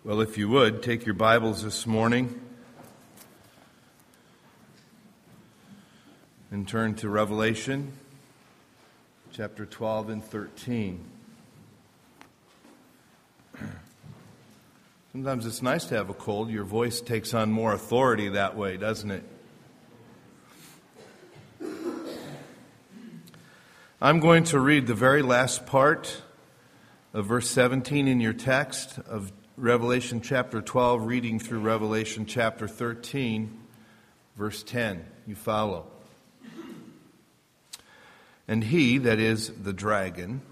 Well, if you would, take your Bibles this morning and turn to Revelation chapter 12 and 13. Sometimes it's nice to have a cold. Your voice takes on more authority that way, doesn't it? I'm going to read the very last part of verse 17 in your text of Revelation chapter 12, reading through Revelation chapter 13, verse 10. You follow. And he, that is the dragon,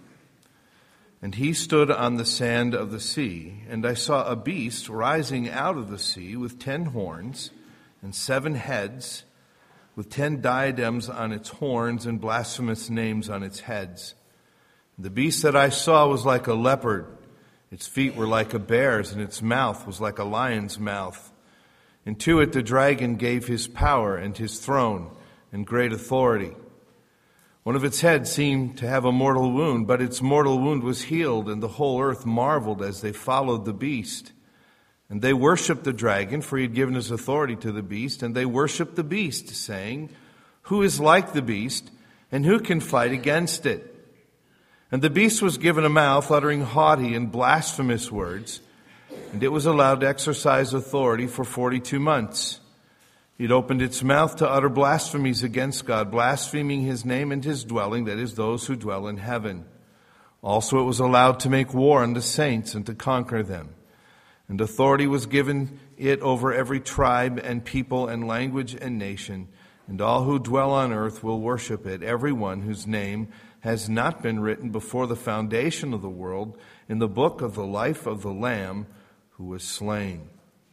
and he stood on the sand of the sea, and I saw a beast rising out of the sea with 10 horns and 7 heads, with 10 diadems on its horns and blasphemous names on its heads. The beast that I saw was like a leopard. Its feet were like a bear's, and its mouth was like a lion's mouth. And to it the dragon gave his power and his throne and great authority. One of its heads seemed to have a mortal wound, but its mortal wound was healed, and the whole earth marveled as they followed the beast. And they worshipped the dragon, for he had given his authority to the beast, and they worshipped the beast, saying, "Who is like the beast, and who can fight against it?" And the beast was given a mouth uttering haughty and blasphemous words, and it was allowed to exercise authority for 42 months. It opened its mouth to utter blasphemies against God, blaspheming his name and his dwelling, that is, those who dwell in heaven. Also it was allowed to make war on the saints and to conquer them. And authority was given it over every tribe and people and language and nation, and all who dwell on earth will worship it, every one whose name has not been written before the foundation of the world in the book of the life of the Lamb who was slain.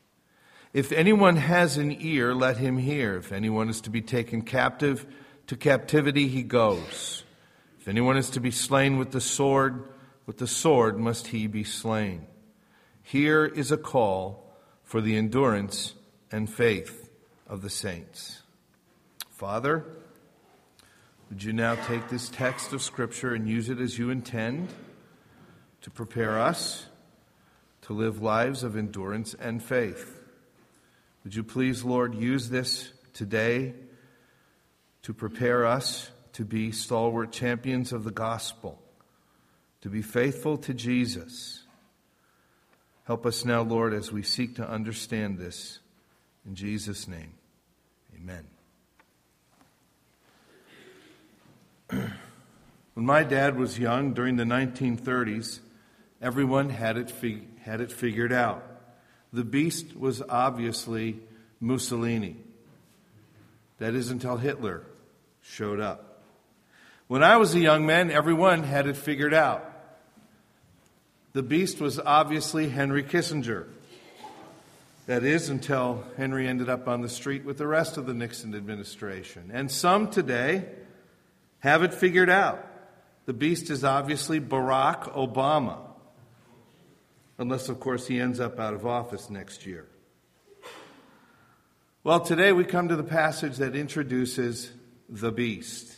If anyone has an ear, let him hear. If anyone is to be taken captive, to captivity he goes. If anyone is to be slain with the sword must he be slain. Here is a call for the endurance and faith of the saints. Father, would you now take this text of Scripture and use it as you intend to prepare us to live lives of endurance and faith? Would you please, Lord, use this today to prepare us to be stalwart champions of the gospel, to be faithful to Jesus. Help us now, Lord, as we seek to understand this. In Jesus' name, amen. When my dad was young, during the 1930s, everyone had it figured out. The beast was obviously Mussolini. That is until Hitler showed up. When I was a young man, everyone had it figured out. The beast was obviously Henry Kissinger. That is until Henry ended up on the street with the rest of the Nixon administration. And some today have it figured out. The beast is obviously Barack Obama. Unless, of course, he ends up out of office next year. Well, today we come to the passage that introduces the beast.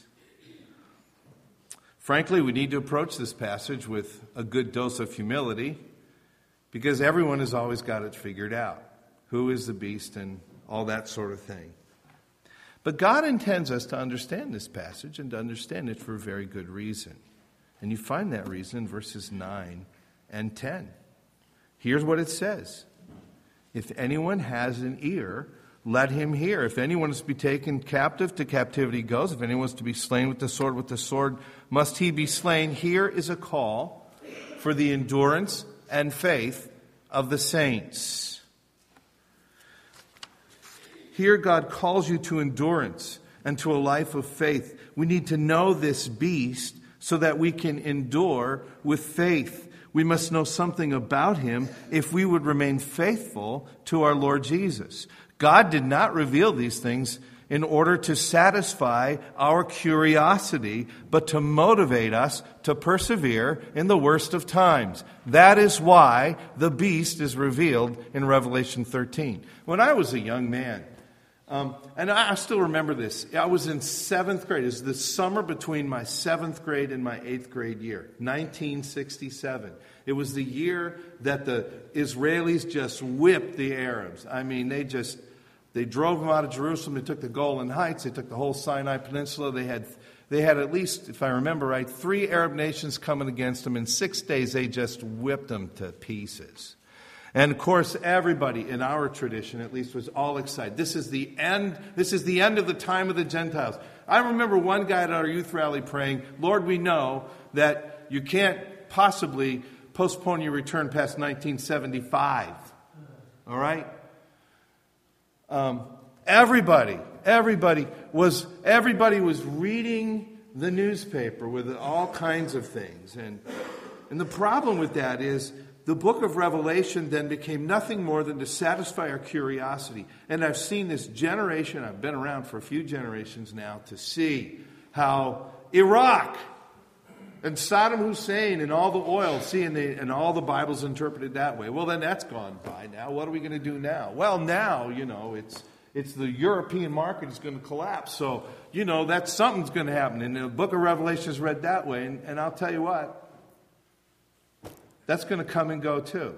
Frankly, we need to approach this passage with a good dose of humility, because everyone has always got it figured out. Who is the beast and all that sort of thing. But God intends us to understand this passage and to understand it for a very good reason. And you find that reason in verses 9 and 10. Here's what it says. If anyone has an ear, let him hear. If anyone is to be taken captive, to captivity goes. If anyone is to be slain with the sword must he be slain. Here is a call for the endurance and faith of the saints. Here God calls you to endurance and to a life of faith. We need to know this beast so that we can endure with faith. We must know something about him if we would remain faithful to our Lord Jesus. God did not reveal these things in order to satisfy our curiosity, but to motivate us to persevere in the worst of times. That is why the beast is revealed in Revelation 13. When I was a young man, And I still remember this. I was in 7th grade. It was the summer between my 7th grade and my 8th grade year, 1967. It was the year that the Israelis just whipped the Arabs. I mean, they drove them out of Jerusalem. They took the Golan Heights. They took the whole Sinai Peninsula. They had at least, if I remember right, 3 Arab nations coming against them. In 6 days, they just whipped them to pieces. And of course, everybody in our tradition, at least, was all excited. This is the end. This is the end of the time of the Gentiles. I remember one guy at our youth rally praying, "Lord, we know that you can't possibly postpone your return past 1975." All right? Everybody was reading the newspaper with all kinds of things. And the problem with that is the book of Revelation then became nothing more than to satisfy our curiosity. And I've seen this generation, I've been around for a few generations now, to see how Iraq and Saddam Hussein and all the oil, and all the Bible's interpreted that way. Well, then that's gone by now. What are we going to do now? Well, now, it's the European market is going to collapse. So, that's something's going to happen. And the book of Revelation is read that way. And I'll tell you what, that's going to come and go too.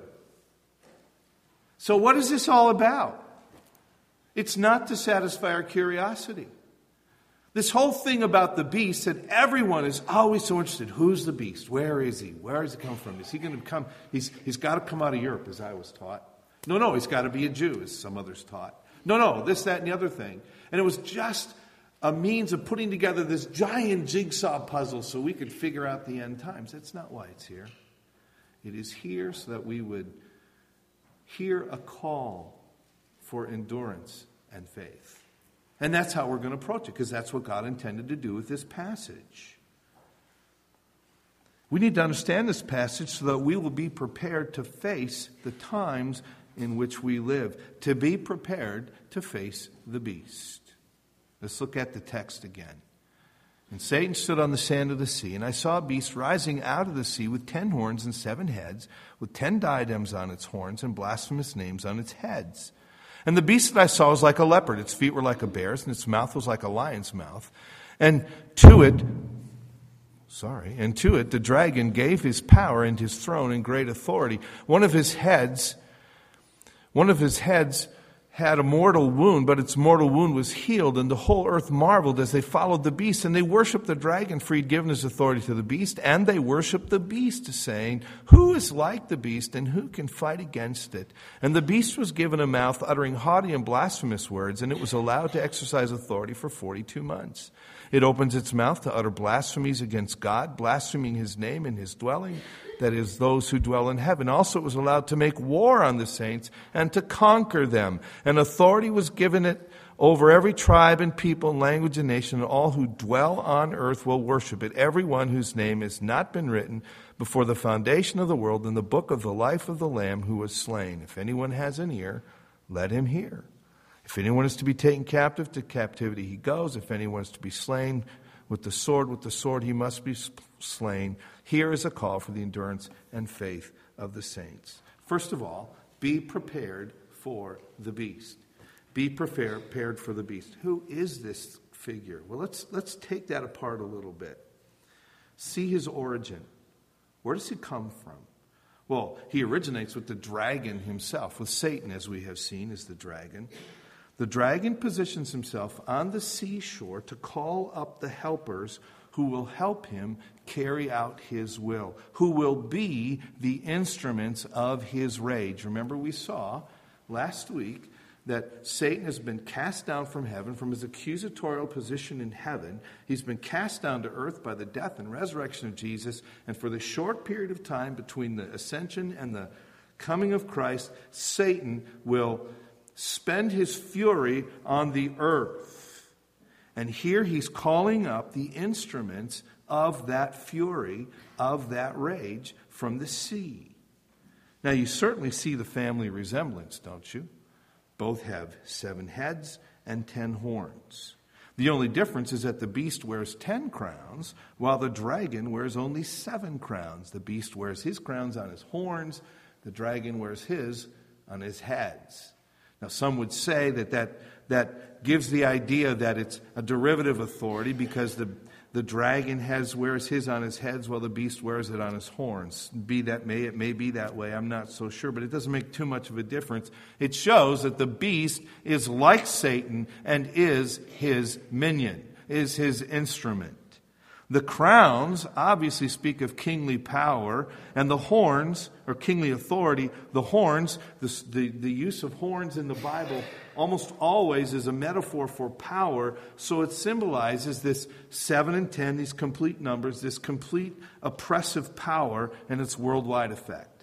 So what is this all about? It's not to satisfy our curiosity. This whole thing about the beast, that everyone is always so interested. Who's the beast? Where is he? Where does he come from? Is he going to come? He's got to come out of Europe, as I was taught. No, he's got to be a Jew, as some others taught. No, this, that, and the other thing. And it was just a means of putting together this giant jigsaw puzzle so we could figure out the end times. That's not why it's here. It is here so that we would hear a call for endurance and faith. And that's how we're going to approach it, because that's what God intended to do with this passage. We need to understand this passage so that we will be prepared to face the times in which we live, to be prepared to face the beast. Let's look at the text again. And Satan stood on the sand of the sea, and I saw a beast rising out of the sea with 10 horns and 7 heads, with 10 diadems on its horns and blasphemous names on its heads. And the beast that I saw was like a leopard. Its feet were like a bear's, and its mouth was like a lion's mouth. And to it, the dragon gave his power and his throne and great authority. One of his heads had a mortal wound, but its mortal wound was healed, and the whole earth marveled as they followed the beast, and they worshipped the dragon, for he had given his authority to the beast, and they worshipped the beast, saying, "Who is like the beast, and who can fight against it?" And the beast was given a mouth uttering haughty and blasphemous words, and it was allowed to exercise authority for 42 months. It opens its mouth to utter blasphemies against God, blaspheming his name and his dwelling, that is, those who dwell in heaven. Also it was allowed to make war on the saints and to conquer them. And authority was given it over every tribe and people and language and nation, and all who dwell on earth will worship it, everyone whose name has not been written before the foundation of the world in the book of the life of the Lamb who was slain. If anyone has an ear, let him hear. If anyone is to be taken captive, to captivity he goes. If anyone is to be slain with the sword he must be slain. Here is a call for the endurance and faith of the saints. First of all, be prepared for the beast. Be prepared for the beast. Who is this figure? Well, let's take that apart a little bit. See his origin. Where does he come from? Well, he originates with the dragon himself, with Satan, as we have seen, is the dragon. The dragon positions himself on the seashore to call up the helpers who will help him carry out his will, who will be the instruments of his rage. Remember, we saw last week that Satan has been cast down from heaven, from his accusatorial position in heaven. He's been cast down to earth by the death and resurrection of Jesus. And for the short period of time between the ascension and the coming of Christ, Satan will spend his fury on the earth. And here he's calling up the instruments of that fury, of that rage from the sea. Now you certainly see the family resemblance, don't you? Both have 7 heads and 10 horns. The only difference is that the beast wears 10 crowns, while the dragon wears only 7 crowns. The beast wears his crowns on his horns, the dragon wears his on his heads. Now, some would say that that gives the idea that it's a derivative authority because the dragon wears his on his head while the beast wears it on his horns. It may be that way, I'm not so sure, but it doesn't make too much of a difference. It shows that the beast is like Satan and is his minion, is his instrument. The crowns obviously speak of kingly power, and the horns, or kingly authority, the horns, the use of horns in the Bible almost always is a metaphor for power, so it symbolizes this 7 and 10, these complete numbers, this complete oppressive power and its worldwide effect.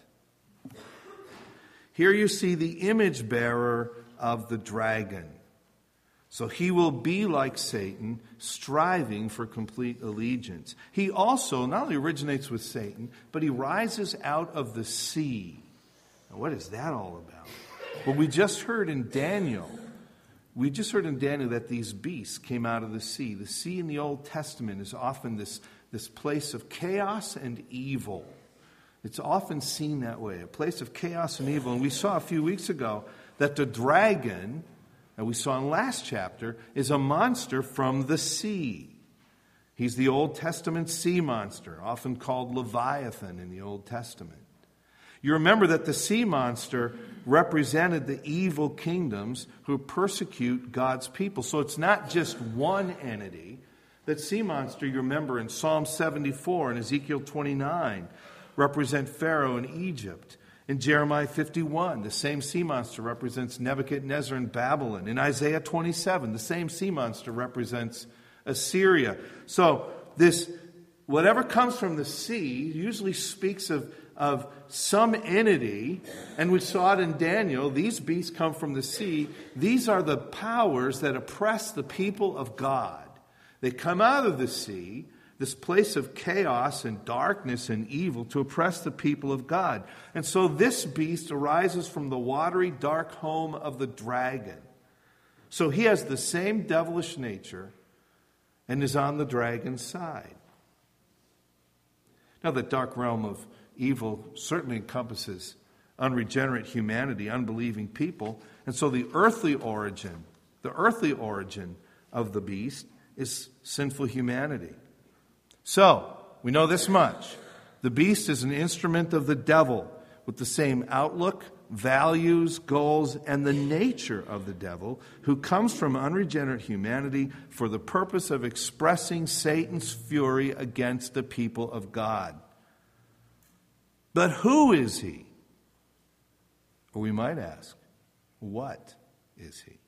Here you see the image bearer of the dragon. So he will be like Satan, striving for complete allegiance. He also not only originates with Satan, but he rises out of the sea. Now, what is that all about? Well, we just heard in Daniel that these beasts came out of the sea. The sea in the Old Testament is often this place of chaos and evil. It's often seen that way, a place of chaos and evil. And we saw a few weeks ago that the dragon, and we saw in last chapter, is a monster from the sea. He's the Old Testament sea monster, often called Leviathan in the Old Testament. You remember that the sea monster represented the evil kingdoms who persecute God's people. So it's not just one entity. That sea monster, you remember in Psalm 74 and Ezekiel 29, represent Pharaoh in Egypt. In Jeremiah 51, the same sea monster represents Nebuchadnezzar in Babylon. In Isaiah 27, the same sea monster represents Assyria. So this, whatever comes from the sea, usually speaks of some entity, and we saw it in Daniel. These beasts come from the sea. These are the powers that oppress the people of God. They come out of the sea, this place of chaos and darkness and evil, to oppress the people of God. And so this beast arises from the watery, dark home of the dragon. So he has the same devilish nature and is on the dragon's side. Now, the dark realm of evil certainly encompasses unregenerate humanity, unbelieving people. And so the earthly origin of the beast is sinful humanity. So, we know this much. The beast is an instrument of the devil with the same outlook, values, goals, and the nature of the devil, who comes from unregenerate humanity for the purpose of expressing Satan's fury against the people of God. But who is he? Or we might ask, what is he?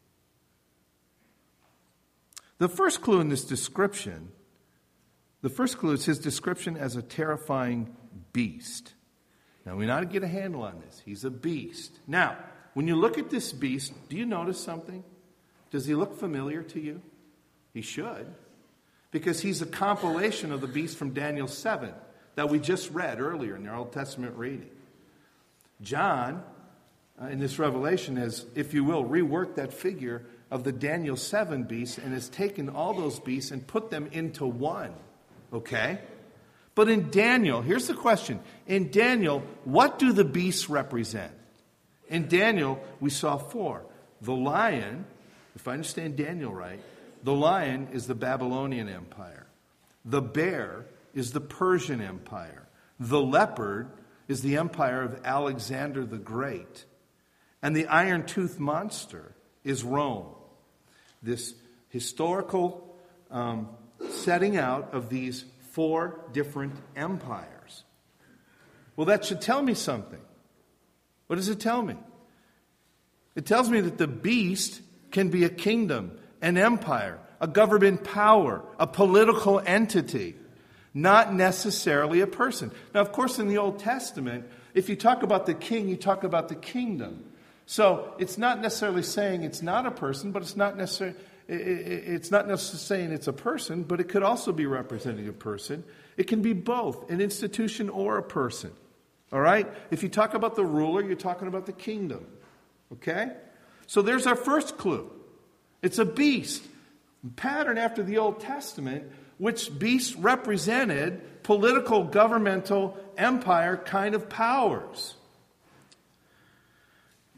The first clue in this description, is his description as a terrifying beast. Now, we ought to get a handle on this. He's a beast. Now, when you look at this beast, do you notice something? Does he look familiar to you? He should. Because he's a compilation of the beast from Daniel 7 that we just read earlier in our Old Testament reading. John, in this revelation, has, if you will, reworked that figure of the Daniel 7 beasts and has taken all those beasts and put them into one. Okay? But in Daniel, here's the question. In Daniel, what do the beasts represent? In Daniel, we saw 4. The lion, if I understand Daniel right, the lion is the Babylonian Empire. The bear is the Persian Empire. The leopard is the empire of Alexander the Great. And the iron-toothed monster is Rome. This historical setting out of these 4 different empires. Well, that should tell me something. What does it tell me? It tells me that the beast can be a kingdom, an empire, a government power, a political entity, not necessarily a person. Now, of course, in the Old Testament, if you talk about the king, you talk about the kingdom. So it's not necessarily saying it's not a person, but it's not necessarily saying it's a person, but it could also be representing a person. It can be both, an institution or a person. All right? If you talk about the ruler, you're talking about the kingdom. Okay? So there's our first clue. It's a beast, pattern after the Old Testament, which beasts represented political, governmental, empire kind of powers.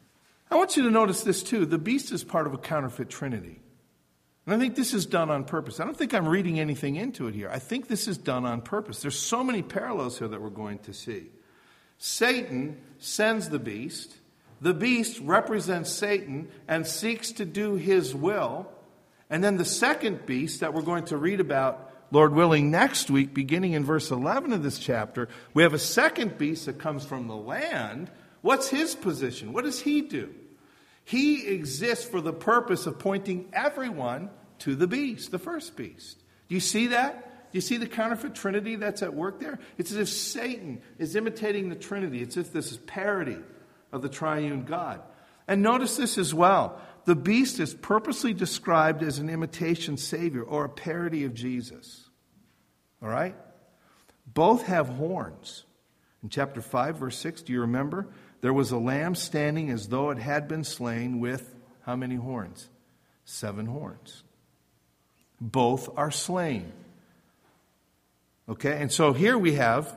I want you to notice this too. The beast is part of a counterfeit trinity. And I think this is done on purpose. I don't think I'm reading anything into it here. I think this is done on purpose. There's so many parallels here that we're going to see. Satan sends the beast. The beast represents Satan and seeks to do his will. And then the second beast that we're going to read about, Lord willing, next week, beginning in verse 11 of this chapter, we have a second beast that comes from the land. What's his position? What does he do? He exists for the purpose of pointing everyone to the beast, the first beast. Do you see that? Do you see the counterfeit trinity that's at work there? It's as if Satan is imitating the Trinity. It's as if this is parody of the triune God. And notice this as well. The beast is purposely described as an imitation Savior or a parody of Jesus. All right? Both have horns. In chapter 5, verse 6, do you remember? There was a lamb standing as though it had been slain with how many horns? 7 horns. Both are slain. Okay, and so here we have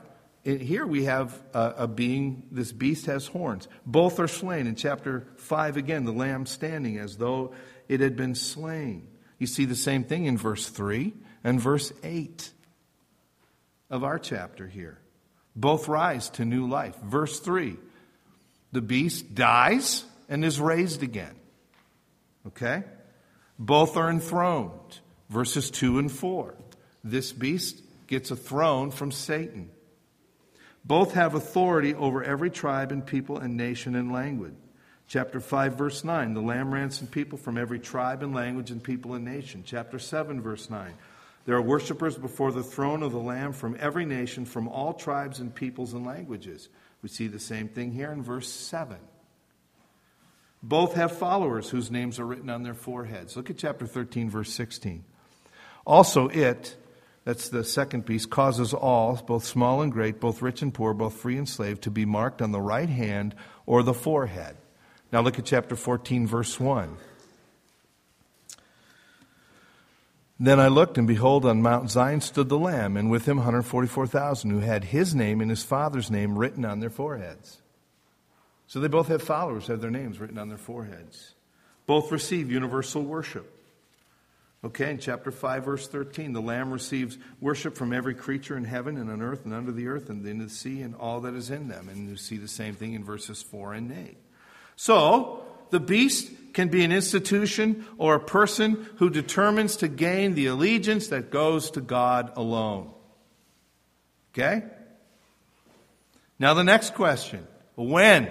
a being, this beast has horns. Both are slain. In chapter 5 again, the lamb standing as though it had been slain. You see the same thing in verse 3 and verse 8 of our chapter here. Both rise to new life. Verse 3, the beast dies and is raised again. Okay? Both are enthroned. Verses 2 and 4. This beast gets a throne from Satan. Both have authority over every tribe and people and nation and language. Chapter 5, verse 9. The Lamb ransomed people from every tribe and language and people and nation. Chapter 7, verse 9. There are worshipers before the throne of the Lamb from every nation, from all tribes and peoples and languages. We see the same thing here in verse 7. Both have followers whose names are written on their foreheads. Look at chapter 13, verse 16. Also it, that's the second beast, causes all, both small and great, both rich and poor, both free and slave, to be marked on the right hand or the forehead. Now look at chapter 14, verse 1. Then I looked, and behold, on Mount Zion stood the Lamb, and with him 144,000 who had his name and his Father's name written on their foreheads. So they both have followers, have their names written on their foreheads. Both receive universal worship. Okay, in chapter 5, verse 13, the Lamb receives worship from every creature in heaven and on earth and under the earth and in the sea and all that is in them. And you see the same thing in verses 4 and 8. So, the beast can be an institution or a person who determines to gain the allegiance that goes to God alone. Okay? Now the next question. When?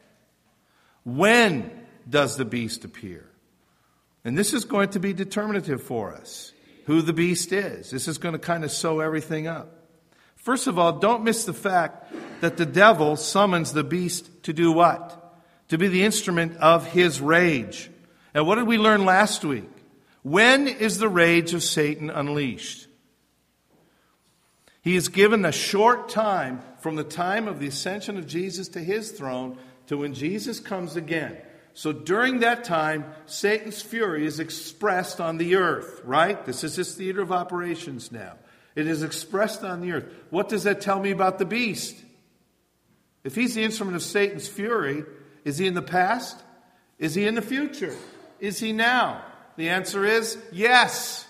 When does the beast appear? And this is going to be determinative for us, who the beast is. This is going to kind of sew everything up. First of all, don't miss the fact that the devil summons the beast to do what? To be the instrument of his rage. And what did we learn last week? When is the rage of Satan unleashed? He is given a short time from the time of the ascension of Jesus to his throne to when Jesus comes again. So during that time, Satan's fury is expressed on the earth, right? This is his theater of operations now. It is expressed on the earth. What does that tell me about the beast? If he's the instrument of Satan's fury, is he in the past? Is he in the future? Is he now? The answer is yes.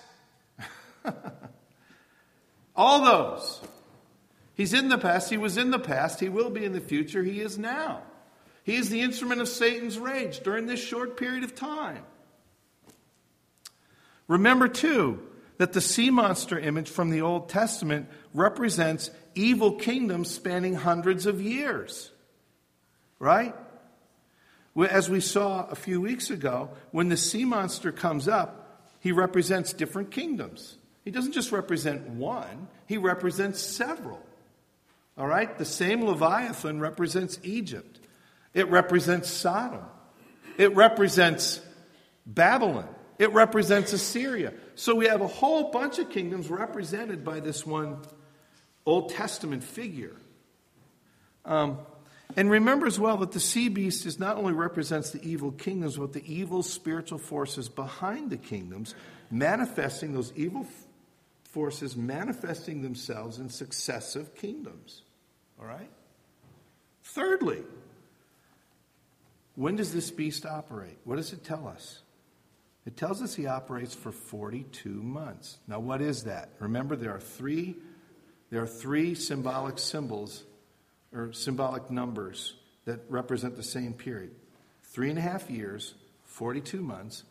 All those. He's in the past. He was in the past. He will be in the future. He is now. He is the instrument of Satan's rage during this short period of time. Remember, too, that the sea monster image from the Old Testament represents evil kingdoms spanning hundreds of years. Right? As we saw a few weeks ago, when the sea monster comes up, he represents different kingdoms. He doesn't just represent one, he represents several. All right? The same Leviathan represents Egypt. It represents Sodom. It represents Babylon. It represents Assyria. So we have a whole bunch of kingdoms represented by this one Old Testament figure. And remember as well that the sea beast is not only represents the evil kingdoms, but the evil spiritual forces behind the kingdoms, manifesting those evil forces, manifesting themselves in successive kingdoms. All right? Thirdly, when does this beast operate? What does it tell us? It tells us he operates for 42 months. Now, what is that? Remember, there are three symbolic symbols or symbolic numbers that represent the same period. 3.5 years, 42 months,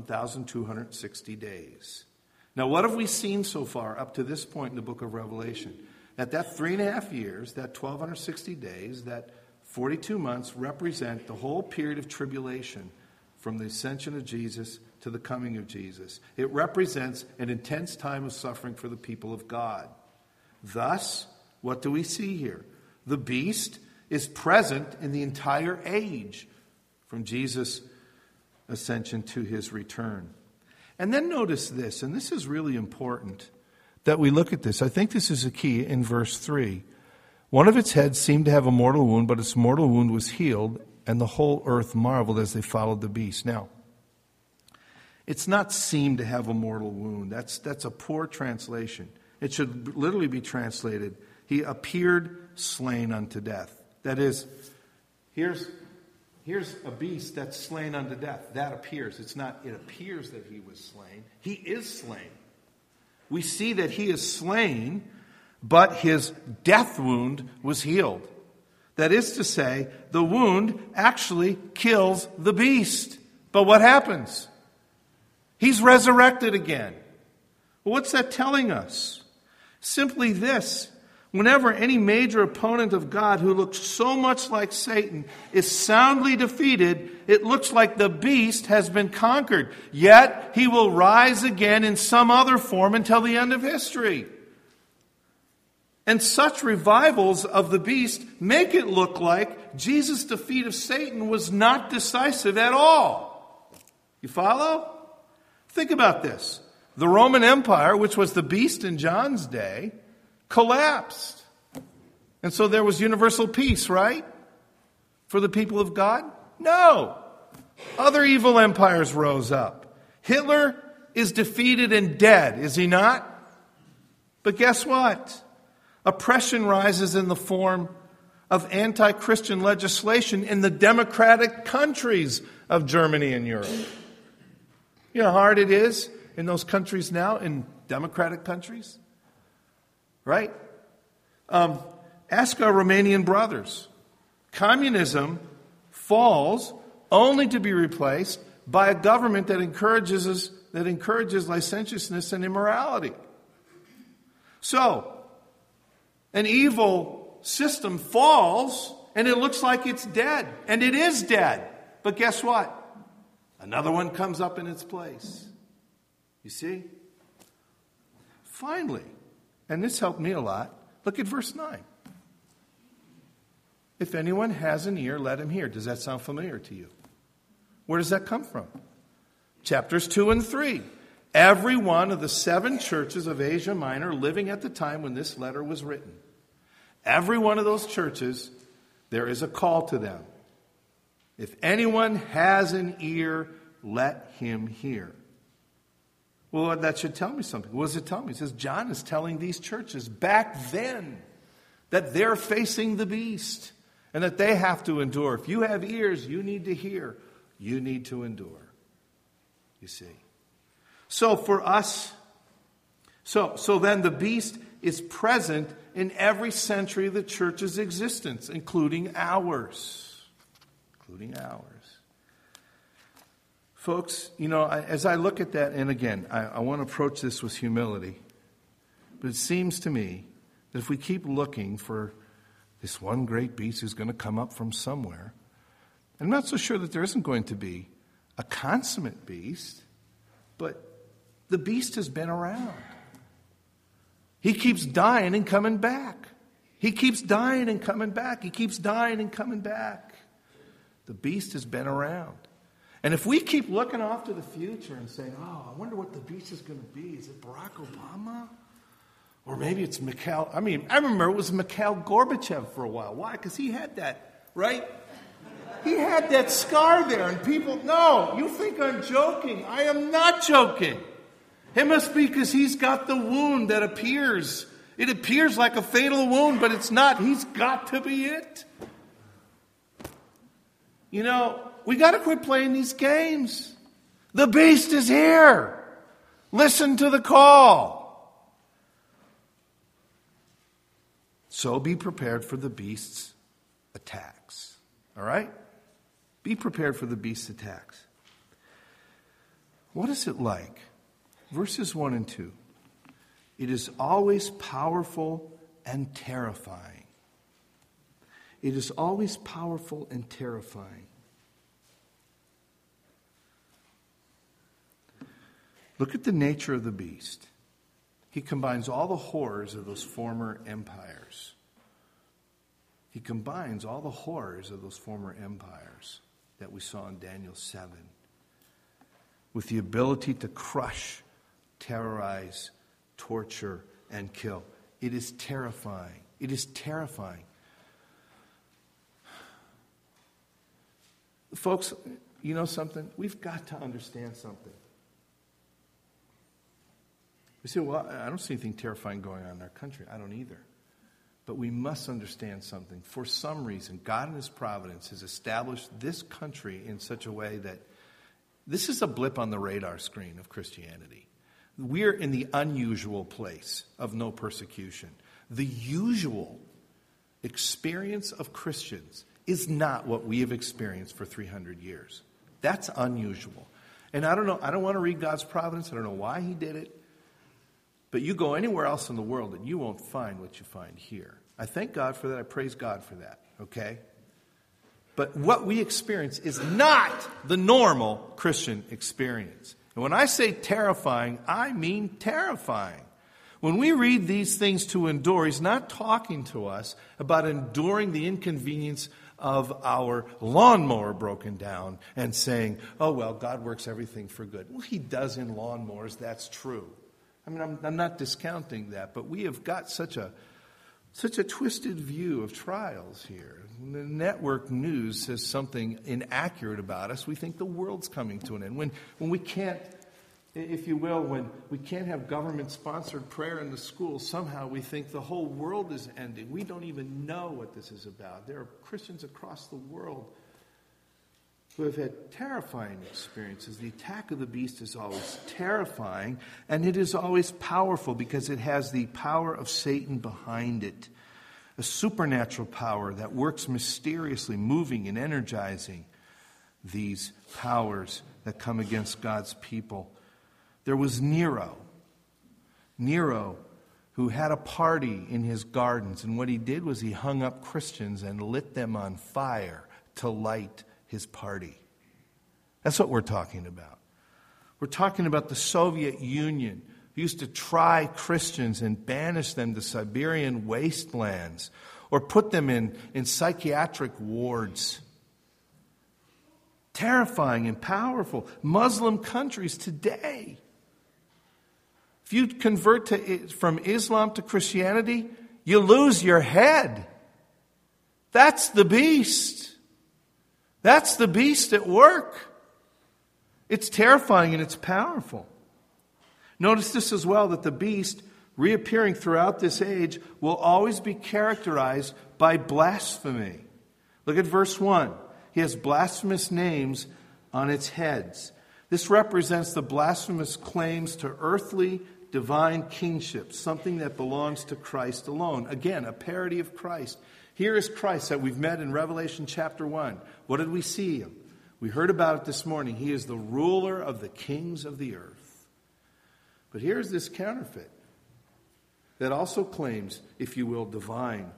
1,260 days. Now, what have we seen so far up to this point in the book of Revelation? That 3.5 years, that 1,260 days, that 42 months represent the whole period of tribulation from the ascension of Jesus to the coming of Jesus. It represents an intense time of suffering for the people of God. Thus, what do we see here? The beast is present in the entire age from Jesus' ascension to his return. And then notice this, and this is really important that we look at this. I think this is a key in verse 3. One of its heads seemed to have a mortal wound, but its mortal wound was healed, and the whole earth marveled as they followed the beast. Now, it's not seemed to have a mortal wound. That's a poor translation. It should literally be translated, he appeared slain unto death. That is, here's a beast that's slain unto death. That appears. It's not, it appears that he was slain. He is slain. We see that he is slain, but his death wound was healed. That is to say, the wound actually kills the beast. But what happens? He's resurrected again. Well, what's that telling us? Simply this. Whenever any major opponent of God who looks so much like Satan is soundly defeated, it looks like the beast has been conquered. Yet he will rise again in some other form until the end of history. And such revivals of the beast make it look like Jesus' defeat of Satan was not decisive at all. You follow? Think about this. The Roman Empire, which was the beast in John's day, collapsed. And so there was universal peace, right? For the people of God? No. Other evil empires rose up. Hitler is defeated and dead, is he not? But guess what? Oppression rises in the form of anti-Christian legislation in the democratic countries of Germany and Europe. You know how hard it is in those countries now, in democratic countries? Right? Ask our Romanian brothers. Communism falls only to be replaced by a government that encourages licentiousness and immorality. So, an evil system falls, and it looks like it's dead. And it is dead. But guess what? Another one comes up in its place. You see? Finally, and this helped me a lot, look at verse 9. If anyone has an ear, let him hear. Does that sound familiar to you? Where does that come from? Chapters 2 and 3. Every one of the 7 churches of Asia Minor living at the time when this letter was written. Every one of those churches, there is a call to them. If anyone has an ear, let him hear. Well, that should tell me something. What does it tell me? It says John is telling these churches back then that they're facing the beast and that they have to endure. If you have ears, you need to hear. You need to endure. You see. So for us, so then the beast is present in every century of the church's existence, including ours. Including ours. Folks, you know, as I look at that, and again, I want to approach this with humility, but it seems to me that if we keep looking for this one great beast who's going to come up from somewhere, I'm not so sure that there isn't going to be a consummate beast, but the beast has been around. He keeps dying and coming back. He keeps dying and coming back. He keeps dying and coming back. The beast has been around. And if we keep looking off to the future and saying, oh, I wonder what the beast is going to be. Is it Barack Obama? Or maybe it's Mikhail. I remember it was Mikhail Gorbachev for a while. Why? Because he had that, right? He had that scar there. And people, no, you think I'm joking. I am not joking. It must be because he's got the wound that appears. It appears like a fatal wound, but it's not. He's got to be it. We got to quit playing these games. The beast is here. Listen to the call. So be prepared for the beast's attacks. All right? Be prepared for the beast's attacks. What is it like? Verses 1 and 2. It is always powerful and terrifying. It is always powerful and terrifying. Look at the nature of the beast. He combines all the horrors of those former empires. He combines all the horrors of those former empires that we saw in Daniel 7 with the ability to crush, terrorize, torture, and kill. It is terrifying. It is terrifying. Folks, you know something? We've got to understand something. We say, well, I don't see anything terrifying going on in our country. I don't either. But we must understand something. For some reason, God in His providence has established this country in such a way that this is a blip on the radar screen of Christianity. We're in the unusual place of no persecution. The usual experience of Christians is not what we have experienced for 300 years. That's unusual. And I don't know, I don't want to read God's providence. I don't know why He did it. But you go anywhere else in the world and you won't find what you find here. I thank God for that. I praise God for that. Okay? But what we experience is not the normal Christian experience. And when I say terrifying, I mean terrifying. When we read these things to endure, He's not talking to us about enduring the inconvenience of our lawnmower broken down and saying, oh, well, God works everything for good. Well, He does in lawnmowers. That's true. I mean, I'm not discounting that, but we have got such a twisted view of trials here. When the network news says something inaccurate about us, we think the world's coming to an end. When we can't, if you will, when we can't have government-sponsored prayer in the schools, somehow we think the whole world is ending. We don't even know what this is about. There are Christians across the world who have had terrifying experiences. The attack of the beast is always terrifying, and it is always powerful because it has the power of Satan behind it. A supernatural power that works mysteriously, moving and energizing these powers that come against God's people. There was Nero, who had a party in his gardens, and what he did was he hung up Christians and lit them on fire to light his party. That's what we're talking about. We're talking about the Soviet Union, who used to try Christians and banish them to Siberian wastelands or put them in psychiatric wards. Terrifying and powerful. Muslim countries today. If you convert from Islam to Christianity, you lose your head. That's the beast. That's the beast at work. It's terrifying and it's powerful. Notice this as well, that the beast reappearing throughout this age will always be characterized by blasphemy. Look at verse 1. He has blasphemous names on its heads. This represents the blasphemous claims to earthly divine kingship, something that belongs to Christ alone. Again, a parody of Christ. Here is Christ that we've met in Revelation chapter 1. What did we see Him? We heard about it this morning. He is the ruler of the kings of the earth. But here's this counterfeit that also claims, if you will, divine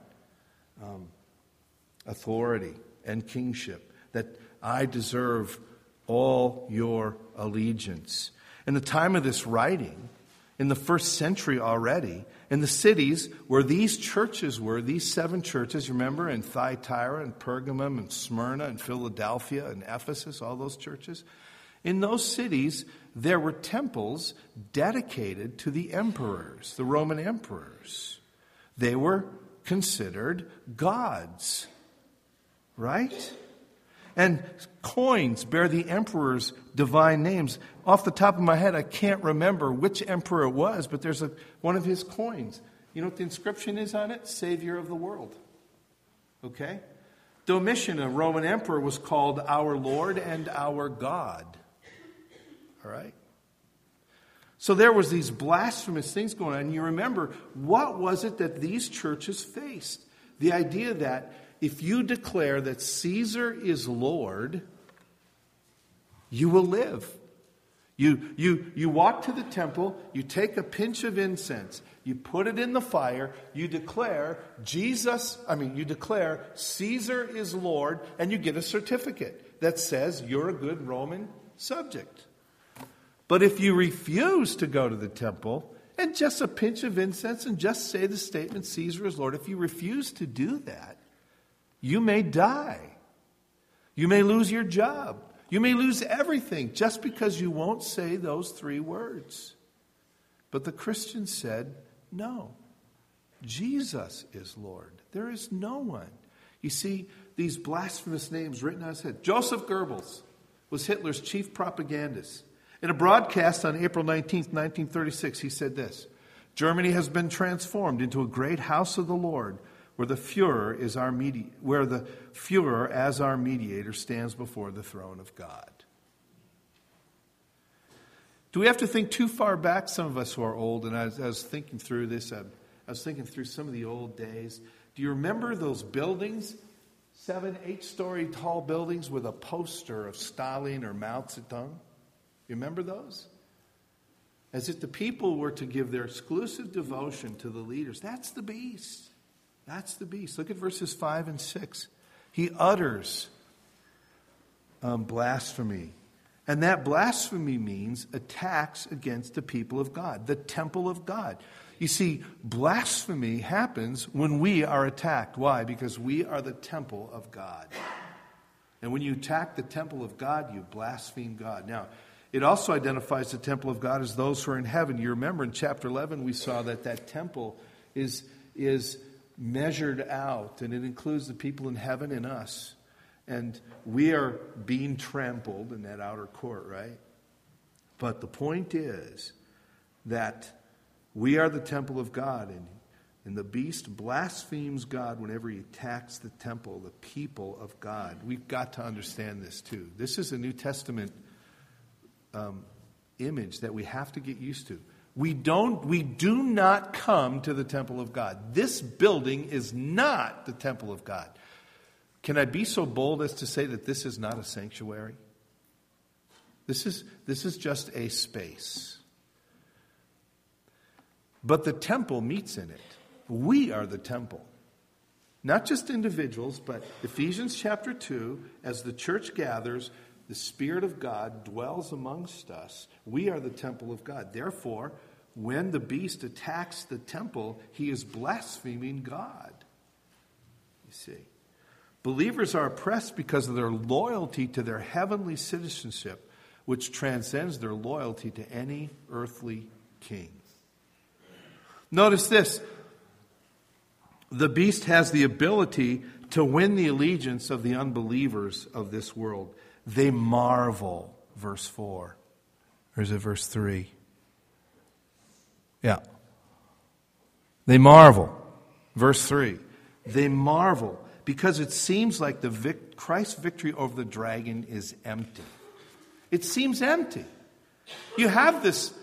authority and kingship, that I deserve all your allegiance. In the time of this writing, in the first century already, in the cities where these churches were, these 7 churches, remember, in Thyatira and Pergamum and Smyrna and Philadelphia and Ephesus, all those churches, in those cities there were temples dedicated to the emperors, the Roman emperors. They were considered gods, right? And coins bear the emperor's divine names. Off the top of my head, I can't remember which emperor it was, but there's one of his coins. You know what the inscription is on it? Savior of the world. Okay? Domitian, a Roman emperor, was called our Lord and our God. All right? So there was these blasphemous things going on. And you remember, what was it that these churches faced? The idea that if you declare that Caesar is Lord, you will live. You walk to the temple, you take a pinch of incense, you put it in the fire, you declare Caesar is Lord, and you get a certificate that says you're a good Roman subject. But if you refuse to go to the temple and just a pinch of incense and just say the statement, Caesar is Lord, if you refuse to do that, you may die. You may lose your job. You may lose everything just because you won't say those 3 words. But the Christians said, no, Jesus is Lord. There is no one. You see, these blasphemous names written on his head. Joseph Goebbels was Hitler's chief propagandist. In a broadcast on April 19th, 1936, he said this: Germany has been transformed into a great house of the Lord, where the Führer as our mediator stands before the throne of God. Do we have to think too far back? Some of us who are old, and I was thinking through this, I was thinking through some of the old days. Do you remember those buildings, 7, 8-story tall buildings with a poster of Stalin or Mao Zedong? You remember those? As if the people were to give their exclusive devotion to the leaders. That's the beast. That's the beast. Look at verses 5 and 6. He utters blasphemy. And that blasphemy means attacks against the people of God, the temple of God. You see, blasphemy happens when we are attacked. Why? Because we are the temple of God. And when you attack the temple of God, you blaspheme God. Now, it also identifies the temple of God as those who are in heaven. You remember in chapter 11 we saw that temple is measured out, and it includes the people in heaven and us. And we are being trampled in that outer court, right? But the point is that we are the temple of God, and the beast blasphemes God whenever he attacks the temple, the people of God. We've got to understand this too. This is a New Testament image that we have to get used to. We do not come to the temple of God. This building is not the temple of God. Can I be so bold as to say that this is not a sanctuary? This is just a space. But the temple meets in it. We are the temple. Not just individuals, but Ephesians chapter 2, as the church gathers, the Spirit of God dwells amongst us. We are the temple of God. Therefore, when the beast attacks the temple, he is blaspheming God. You see. Believers are oppressed because of their loyalty to their heavenly citizenship, which transcends their loyalty to any earthly king. Notice this. The beast has the ability to win the allegiance of the unbelievers of this world. They marvel, verse 4. Or is it verse 3? Yeah. They marvel, verse 3. They marvel because it seems like Christ's victory over the dragon is empty. It seems empty. You have this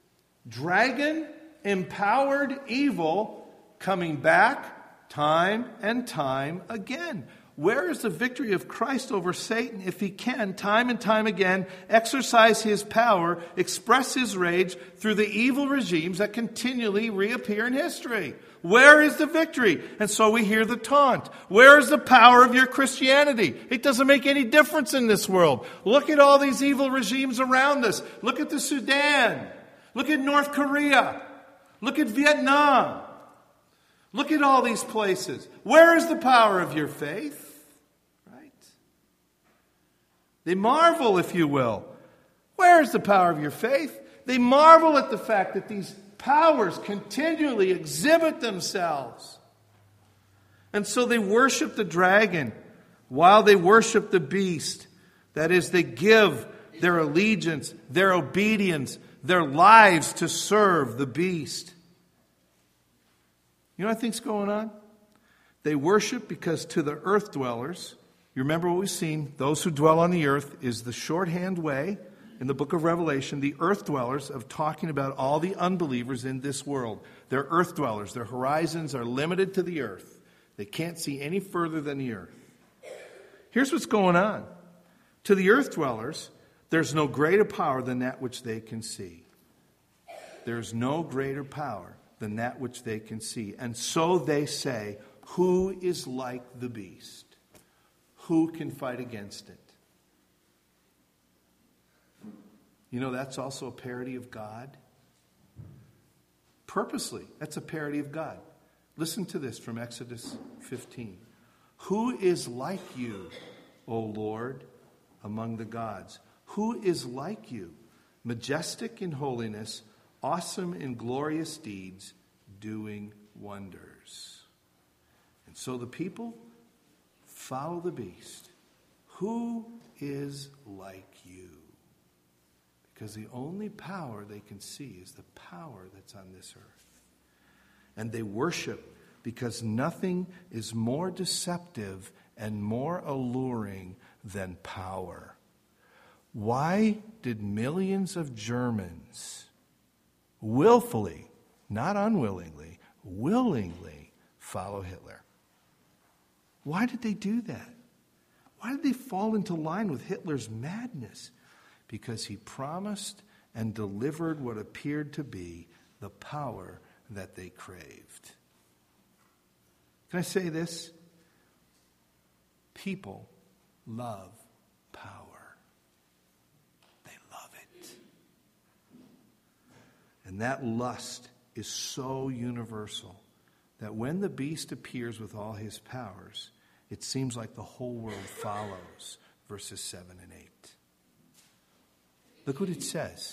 dragon-empowered evil coming back time and time again. Where is the victory of Christ over Satan if he can, time and time again, exercise his power, express his rage through the evil regimes that continually reappear in history? Where is the victory? And so we hear the taunt. Where is the power of your Christianity? It doesn't make any difference in this world. Look at all these evil regimes around us. Look at the Sudan. Look at North Korea. Look at Vietnam. Look at all these places. Where is the power of your faith? Right? They marvel, if you will. Where is the power of your faith? They marvel at the fact that these powers continually exhibit themselves. And so they worship the dragon while they worship the beast. That is, they give their allegiance, their obedience, their lives to serve the beast. You know what I think's going on? They worship because to the earth dwellers, you remember what we've seen, those who dwell on the earth is the shorthand way in the book of Revelation, the earth dwellers, of talking about all the unbelievers in this world. They're earth dwellers. Their horizons are limited to the earth. They can't see any further than the earth. Here's what's going on. To the earth dwellers, there's no greater power than that which they can see. There's no greater power than that which they can see. And so they say, who is like the beast? Who can fight against it? You know, that's also a parody of God. Purposely, that's a parody of God. Listen to this from Exodus 15. Who is like you, O Lord, among the gods? Who is like you, majestic in holiness, awesome in glorious deeds, doing wonders? And so the people follow the beast. Who is like you? Because the only power they can see is the power that's on this earth. And they worship because nothing is more deceptive and more alluring than power. Why did millions of Germans willfully, not unwillingly, willingly follow Hitler? Why did they do that? Why did they fall into line with Hitler's madness? Because he promised and delivered what appeared to be the power that they craved. Can I say this? People love power. They love it. And that lust is so universal that when the beast appears with all his powers, it seems like the whole world follows, verses 7 and 8. Look what it says.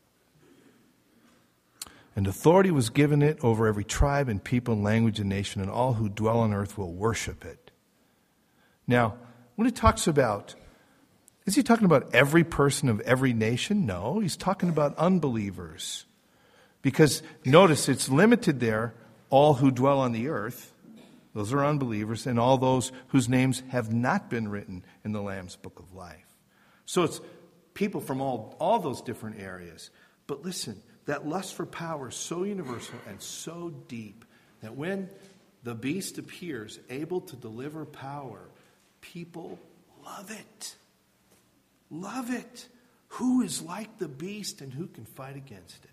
And authority was given it over every tribe and people and language and nation, and all who dwell on earth will worship it. Now, when it talks about, is he talking about every person of every nation? No, he's talking about unbelievers. Because notice it's limited there, all who dwell on the earth, those are unbelievers, and all those whose names have not been written in the Lamb's book of life. So it's people from all those different areas. But listen, that lust for power is so universal and so deep that when the beast appears able to deliver power, people love it. Love it. Who is like the beast and who can fight against it?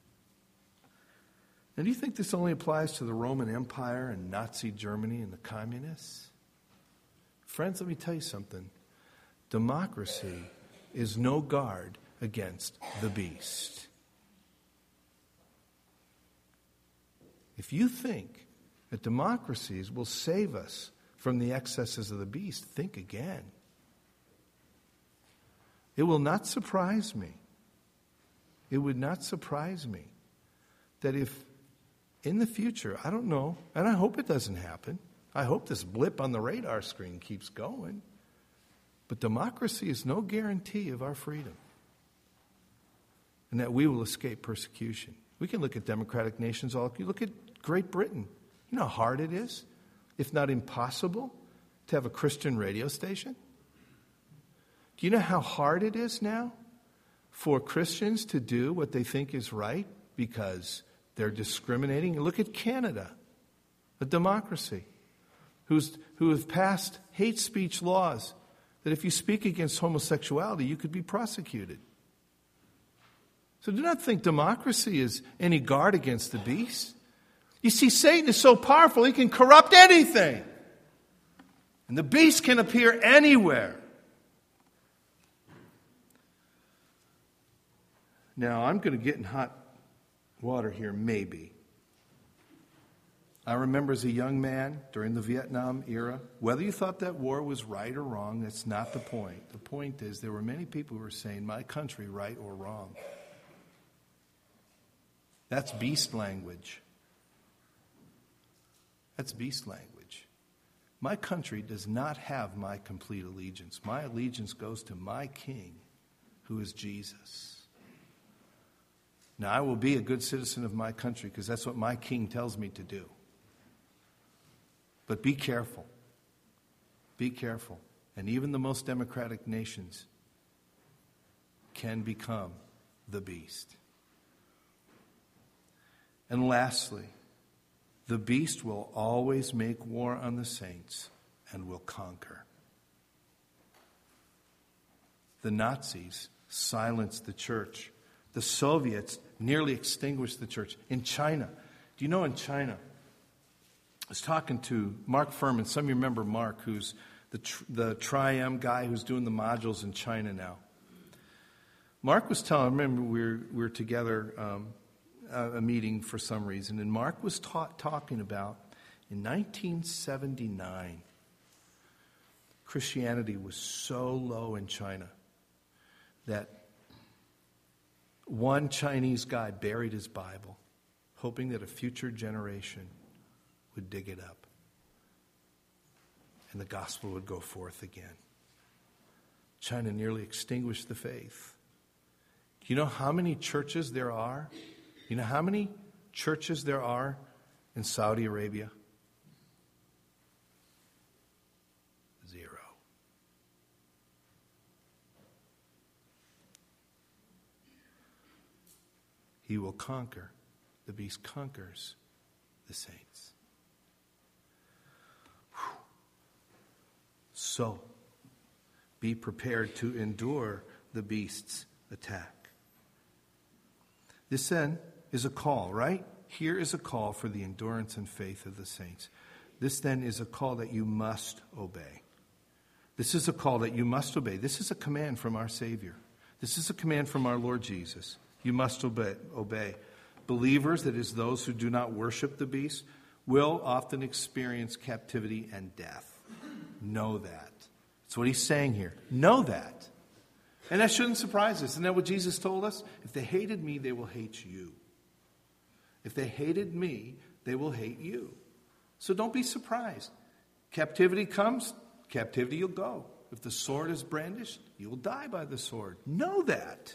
Now, do you think this only applies to the Roman Empire and Nazi Germany and the communists? Friends, let me tell you something. Democracy is no guard against the beast. If you think that democracies will save us from the excesses of the beast, think again. It will not surprise me. It would not surprise me that if in the future, I don't know, and I hope it doesn't happen. I hope this blip on the radar screen keeps going. But democracy is no guarantee of our freedom and that we will escape persecution. We can look at democratic nations. You look at Great Britain. You know how hard it is, if not impossible, to have a Christian radio station? Do you know how hard it is now for Christians to do what they think is right because they're discriminating? Look at Canada, a democracy, who have passed hate speech laws that if you speak against homosexuality, you could be prosecuted. So do not think democracy is any guard against the beast. You see, Satan is so powerful, he can corrupt anything. And the beast can appear anywhere. Now, I'm going to get in hot water here, maybe. I remember as a young man during the Vietnam era, whether you thought that war was right or wrong, that's not the point. The point is there were many people who were saying, my country, right or wrong. That's beast language. That's beast language. My country does not have my complete allegiance. My allegiance goes to my king, who is Jesus. Now, I will be a good citizen of my country because that's what my king tells me to do. But be careful. Be careful. And even the most democratic nations can become the beast. And lastly, the beast will always make war on the saints and will conquer. The Nazis silenced the church. The Soviets nearly extinguished the church. In China, do you know in China, I was talking to Mark Furman. Some of you remember Mark, who's the Tri-M guy who's doing the modules in China now. Mark was telling, I remember we were together a meeting for some reason, and Mark was talking about in 1979, Christianity was so low in China that one Chinese guy buried his Bible, hoping that a future generation would dig it up and the gospel would go forth again. China nearly extinguished the faith. Do you know how many churches there are? You know how many churches there are in Saudi Arabia? 0. He will conquer. The beast conquers the saints. Whew. So, be prepared to endure the beast's attack. This then is a call, right? Here is a call for the endurance and faith of the saints. This then is a call that you must obey. This is a call that you must obey. This is a command from our Savior. This is a command from our Lord Jesus. You must obey. Believers, that is those who do not worship the beast, will often experience captivity and death. Know that. That's what he's saying here. Know that. And that shouldn't surprise us. Isn't that what Jesus told us? If they hated me, they will hate you. If they hated me, they will hate you. So don't be surprised. Captivity comes, captivity you'll go. If the sword is brandished, you will die by the sword. Know that.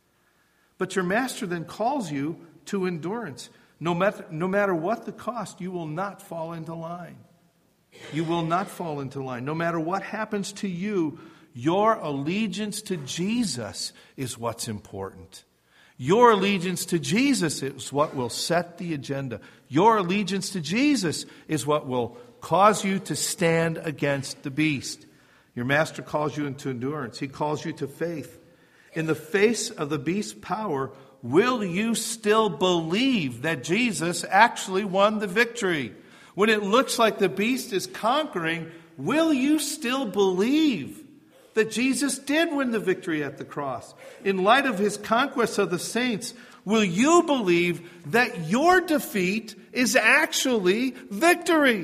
But your master then calls you to endurance. No matter what the cost, you will not fall into line. You will not fall into line. No matter what happens to you, your allegiance to Jesus is what's important. Your allegiance to Jesus is what will set the agenda. Your allegiance to Jesus is what will cause you to stand against the beast. Your master calls you into endurance. He calls you to faith. In the face of the beast's power, will you still believe that Jesus actually won the victory? When it looks like the beast is conquering, will you still believe that Jesus did win the victory at the cross? In light of his conquest of the saints, will you believe that your defeat is actually victory?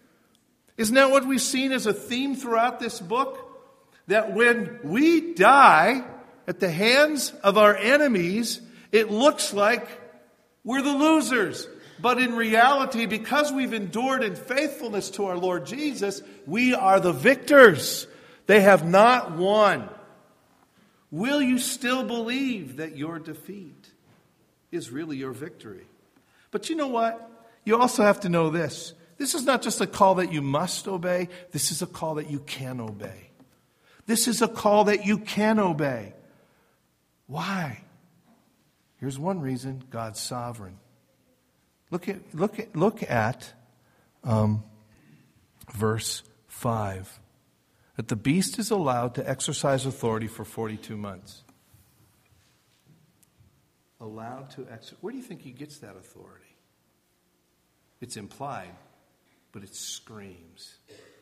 Isn't that what we've seen as a theme throughout this book? That when we die at the hands of our enemies, it looks like we're the losers. But in reality, because we've endured in faithfulness to our Lord Jesus, we are the victors. They have not won. Will you still believe that your defeat is really your victory? But you know what? You also have to know this. This is not just a call that you must obey. This is a call that you can obey. This is a call that you can obey. Why? Here's one reason: God's sovereign. Look at verse 5. That the beast is allowed to exercise authority for 42 months. Allowed to exercise. Where do you think he gets that authority? It's implied, but it screams.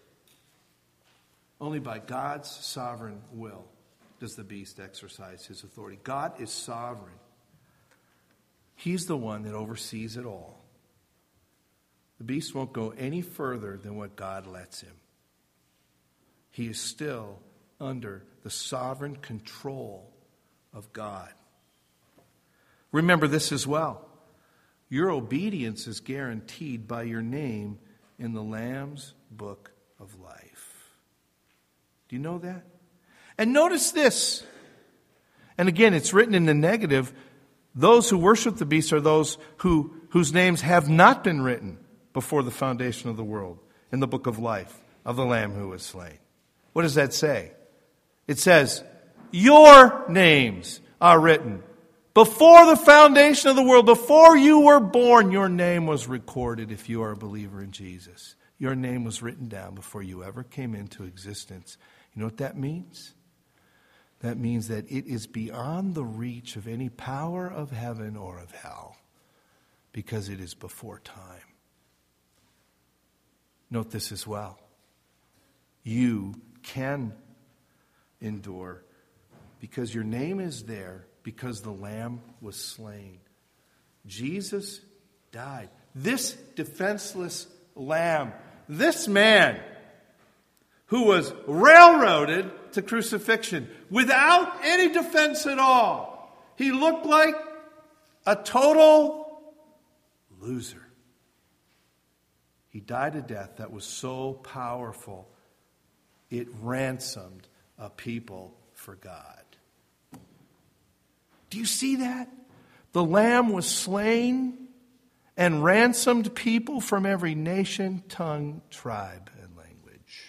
Only by God's sovereign will does the beast exercise his authority. God is sovereign. He's the one that oversees it all. The beast won't go any further than what God lets him. He is still under the sovereign control of God. Remember this as well. Your obedience is guaranteed by your name in the Lamb's book of life. Do you know that? And notice this. And again, it's written in the negative. Those who worship the beast are those whose names have not been written before the foundation of the world in the book of life of the Lamb who was slain. What does that say? It says, your names are written. Before the foundation of the world, before you were born, your name was recorded if you are a believer in Jesus. Your name was written down before you ever came into existence. You know what that means? That means that it is beyond the reach of any power of heaven or of hell, because it is before time. Note this as well. You can endure because your name is there, because the Lamb was slain. Jesus died. This defenseless lamb, this man who was railroaded to crucifixion without any defense at all. He looked like a total loser. He died a death that was so powerful, it ransomed a people for God. Do you see that? The Lamb was slain and ransomed people from every nation, tongue, tribe, and language.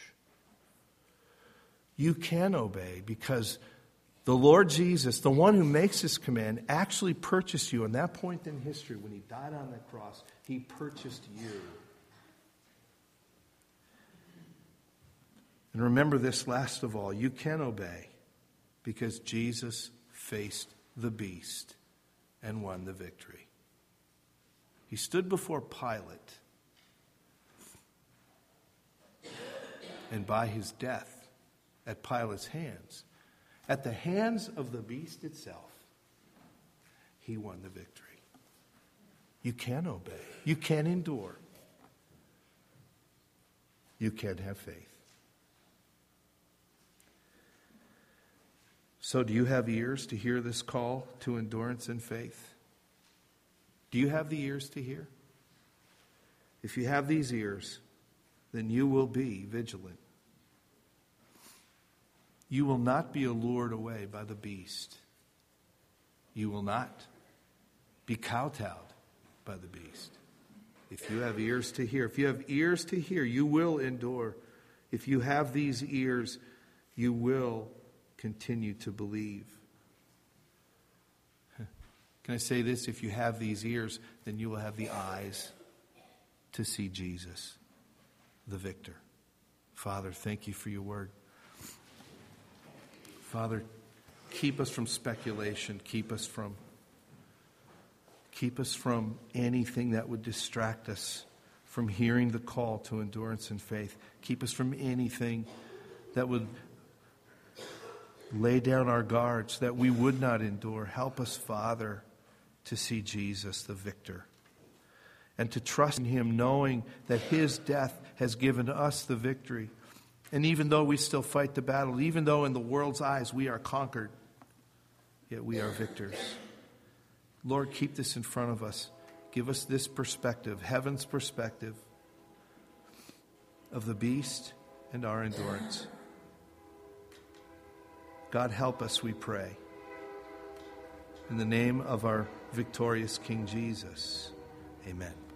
You can obey because the Lord Jesus, the one who makes this command, actually purchased you. And that point in history, when he died on the cross, he purchased you. And remember this last of all, you can obey because Jesus faced the beast and won the victory. He stood before Pilate, and by his death at Pilate's hands, at the hands of the beast itself, he won the victory. You can obey. You can endure. You can have faith. So do you have ears to hear this call to endurance and faith? Do you have the ears to hear? If you have these ears, then you will be vigilant. You will not be allured away by the beast. You will not be kowtowed by the beast. If you have ears to hear, you will endure. If you have these ears, you will continue to believe. Can I say this? If you have these ears, then you will have the eyes to see Jesus, the victor. Father, thank you for your word. Father, keep us from speculation. Keep us from anything that would distract us from hearing the call to endurance and faith. Keep us from anything that would lay down our guards, that we would not endure. Help us, Father, to see Jesus, the victor, and to trust in him, knowing that his death has given us the victory. And even though we still fight the battle, even though in the world's eyes we are conquered, yet we are victors. Lord, keep this in front of us. Give us this perspective, heaven's perspective of the beast and our endurance. God, help us, we pray. In the name of our victorious King Jesus, amen.